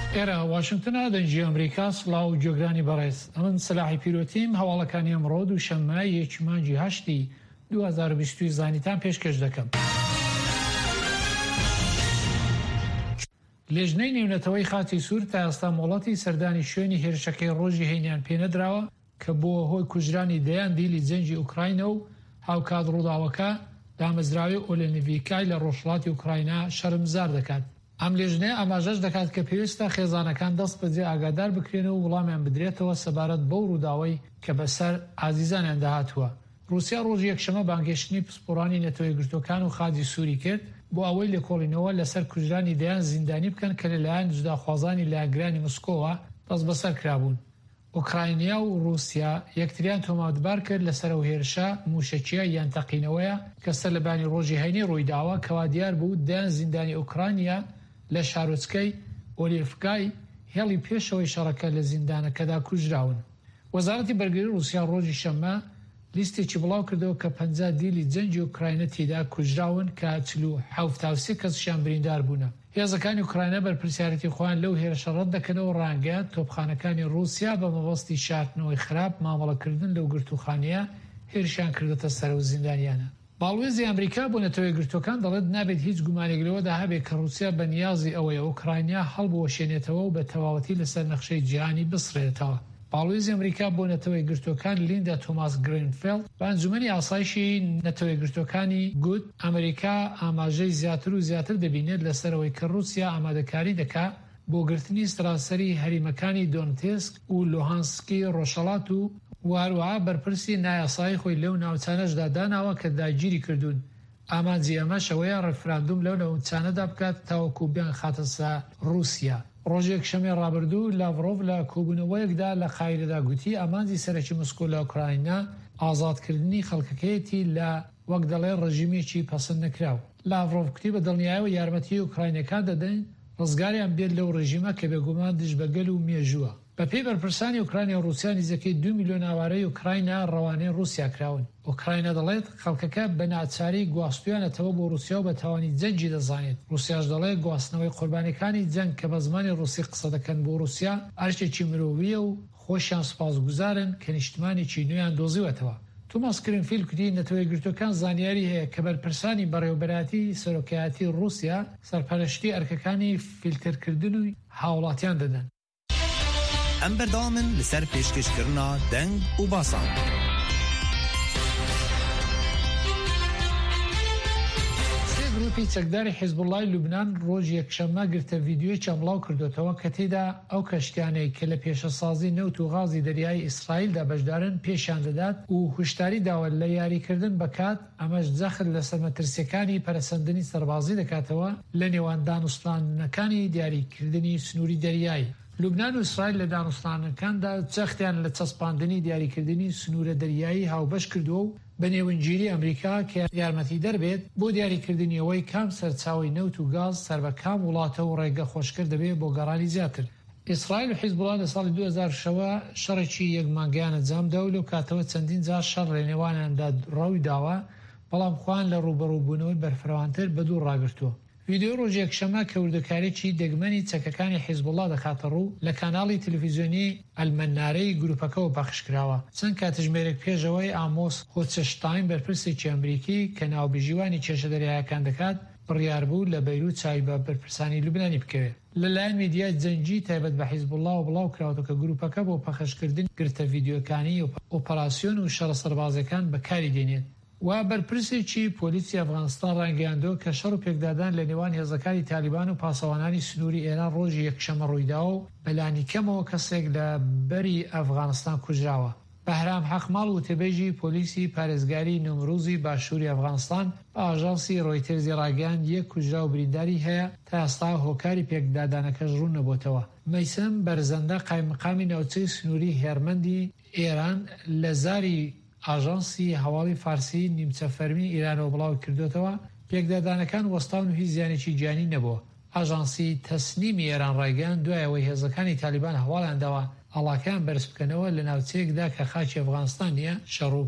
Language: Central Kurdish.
ئێرە واشنگتنە دەنجی ئەمریکا سڵاو و جۆگرانی بەڕێز ئەمن سلاحی پیرۆتیم هەواڵەکانی ئەمڕۆ و شەممە یەکی مانگی 8 2020 زانیتان پێشکەش دەکەم. لێژنەی نێونەتەوەی خاتی سوور تا ئێستا مۆڵەتی سەردانی شوێنی هێرشەکەی ڕۆژی هەینیان پێنەدراوە کە بۆ هۆی کوژرانی دەیان دیلی جەنجی ئوکراینە و هاوکات ڕووداوەکە دامەزراوی ئۆلێنڤیکای لە ڕۆژهەڵاتی ئوکراینە شەرمزار دەکات. ئەم لێژنەیە ئاماژەش دەکات کە پێویستە خێزانەکان دەست بەجێ ئاگادار بکرێنەوە و وڵامیان بدرێتەوە سەبارەت بەو ڕووداوەی کە بەسەر ئازیزانیان داهاتووە. رووسیا ڕۆژی یەکشەمە بانگێشتنی پسپۆڕانی نەتەوەی گرتوەکان و خادی سووری کرد بۆ ئەوەی لێکۆڵینەوە لەسەر کوژرانی دەیان زیندانی بکەن کە لەلایەن جوداخوازانی لایەنگرانی مسکۆوە دەست بەسەر کرابوون. ئوکراینیا و رووسیا یەکتریان تۆماتبار کرد لەسەر ئەو هێرشە موشەکیە یان تەقینەوەیە کە سەرلەبانی ڕۆژی هەینی ڕوویداوە کەوا دیار بوو دەیان زیندانی ئوکراینیا لە شارۆچکەی ئۆلیڤکای هێڵی پێشەوەی شەڕەکە لە زیندانەکەدا کوژراون. وەزارەتی بەرگری رووسیا ڕۆژی شەممە لیستێکی بڵاو کردەوە کە 50 دیلی جەنجی ئوکراینە تێدا کوژراون کە 47 کەسیان بریندار بوونە. هێزەکانی ئوکراینە بەرپرسیارەتی خۆیان لەو هێرشە ڕەت دەکەنەوە ڕانگەیان تۆپخانەکانی رووسیا بە مەبەستی شاردنەوەی خراپ مامەڵەکردن لەو گرتوخانەیە هێرشیان کردێتە سەر و زیندانیانە. باڵوێزی ئەمریکا بۆ نەتەوەی گرتوەکان دەڵێت نابێت هیچ گومانێک لەوەدا هەبێت کە رووسیا بەنیازی ئەوەیە ئوکراینیا هەڵبوەشێنێتەوە و بە تەواوەتی لەسەر نەخشەی جیهانی بسڕێتەوە. باڵوێزی ئەمریکا بۆ نەتەوەی گرتوەکان لیندا تۆماس گرینفیلد بە ئەنجومەنی ئاسایشی نەتەوەی گرتوەکانی گوت ئەمریکا ئاماژەی زیاتر و زیاتر دەبینێت لەسەرەوەی کە رووسیا ئامادەکاری دەکات بۆ گرتنی سراسەری هەریمەکانی دۆنتسک و لوهانسکی ڕۆژهەڵات و واروها بەرپرسی نایاسایی خۆی لەو ناوچانەشدا داناوە کە داگیری کردوون. ئامانجی ئەمەش ئەوەیە ڕێفراندوم لەو ناوچانەدا بکات تاوەکو بیان خاتە سەر رووسیا. ڕۆژێک شەمێ ڕابردوو لاڤڕۆڤ لە کۆبوونەوەیەکدا لە قایرەدا گوتی ئامانجی سەرەکی موسکۆ لە ئوکراینە ئازادکردنی خەڵکەکەیەتی لە وەک دەڵێ ڕژیمێکی پەسەند نەکراو. لاڤڕۆڤ کوتی بە دڵنیاییەوە یارمەتی ئوکراینەکان دەدەن ڕزگاریان بێت لەو ڕژیمە کە بێگومان دژ بەگەل و مێژووە. بە پێی بەرپرسانی ئوکراینە و رووسیا نزیکەی 2 میلیۆن ئاوارەی ئوکراینە ڕەوانەی رووسیا کراون. ئوکراینە دەڵێت خەڵکەکە بە ناچاری گواستویانەتەوە بۆ رووسیا و بە تاوانی جەنجی دەزانێت. رووسیاش دەڵێت گواستنەوەی قوربانیەکانی جەنگ کە بە زمانی رووسی قسە دەکەن بۆ رووسیا ئەرچێکی مرۆڤیە و خۆشیان سوپاسگوزارن کە نیشتمانێکی نوێیان دۆزیوەتەوە. توماس گرینفیلد کوتی نەتەوەی گرتوەکان زانیاری هەیە کە بەرپرسانی بەڕێوەبەراتی سەرۆکایەتی رووسیا سەرپەرشتی ئەرکەکانی فیلترکردن و هاوڵاتیان دەدەن. ئەم بەردەوامن لەسەر پێشکەشکردنا دەنگ و باسان. گروپی چەکداری حیزبوڵای لوبنان ڕۆژی یەکشەممە گرتە ڤیدیۆی چەمڵاو کردوێتەوە کە تێدا ئەو کەشتیانەی کە لە پێشەسازی نەوت و غازی دەریای ئیسرائیلدا بەشدارن پێشیان دەدات و هوشداری داوە لە یاریکردن بەکات ئەمەش جەخت لە سەرمەترسیەکانی پەرەسەندنی سەربازی دەکاتەوە لە نێوان دانوستانەکانی دیاریکردنی سنووری دەریایی. لوبنان و ئیسرائیل لە دانوستانەکاندا جەختیان لە چەسپاندنی دیاریکردنی سنوورە دەریایی هاوبەش کردووە و بە نێوەنگیری ئەمریکا کە یارمەتی دەربێت بۆ دیاریکردنیەوەی کام سەرچاوی نەوت و گاز سەر بە کام وڵاتە و ڕێگە خۆشکرد دەبێت بۆ گەڕانی زیاتر. ئیسرائیل و حیزبوڵا لە ساڵی 2000 شەڕێکی یەکمانگیان ئەنجامدا و لەو کاتەوە چەندین جار شەڕ لە نێوانیاندا ڕەوی داوە بەڵام خوان لە ڕوبەڕووبوونەوەی بەرفەوانتر بە دوور ڕاگرتووە. ڤیدیۆ ڕۆژی یەکشەممە کە وردەکارێکی دەگمەنی چەکەکانی حیزبوڵا دەکاتە ڕوو لە کاناڵی تەلەڤیزیۆنی ئەلمەنارەی گروپەکەەوە پەخشکراوە. چەند کاتژمێرێک پێشەوەی ئامۆس هۆچەشتاین بەرپرسێکی ئەمریکی کە ناوبژیوانی کێشە دەریایەکان دەکات بڕیار بوو لە بەیروت چاوی بە بەرپرسانی لوبنانی بکەوێت. لەلایەن میدیای جەنگی تایبەت بە حیزبوڵا و بڵاو کراوەتە کە گروپەکە بۆ پەخشکردن گرتە ڤیدیۆکانی و ئۆپەراسیۆن و شەڕە سەربازەکان بەکاری دێنێت. و بەرپرسێکی پۆلیسی ئەفغانستان ڕانگەیاندۆ کە شەڕ و پێکدادان لە نێوان هێزەکانی تالیبان و پاسەوانانی سنووری ئێران ڕۆژی یەکشەممە ڕوویداوە و بەلانی کەمەوە کەسێک لە بەری ئەفغانستان کوژراوە. بەهرام حەقماڵ وتەبێژی پۆلیسی پارێزگاری نومروزی باشووری ئەفغانستان بە ئاژانسی ڕۆیتەرزی ڕاگەیاند یەک کوژرا و برینداری هەیە تا ئێستا هۆکاری پێکدادانەکەش ڕوون نەبووتەوە. مەیسەم بەرزەندە قایمقامی ناوچەی سنووری هێرمەندی ئێران لە زاری ئاژانسی هەواڵی فارسی نیمچە فەرمی ئیرانەوە بڵاو کردوێتەوە پێکدادانەکان وەستاون و هیچ زیانێکی گیانی نەبووە. ئاژانسی تەسنیمی ئێران ڕایگەیان دوایەوەی هێزەکانی تالیبان هەواڵیانداوە ئەڵاکیان بەرز بکەنەوە لە ناوچەیەکدا کە خاکی ئەفغانستان نیە شەڕ و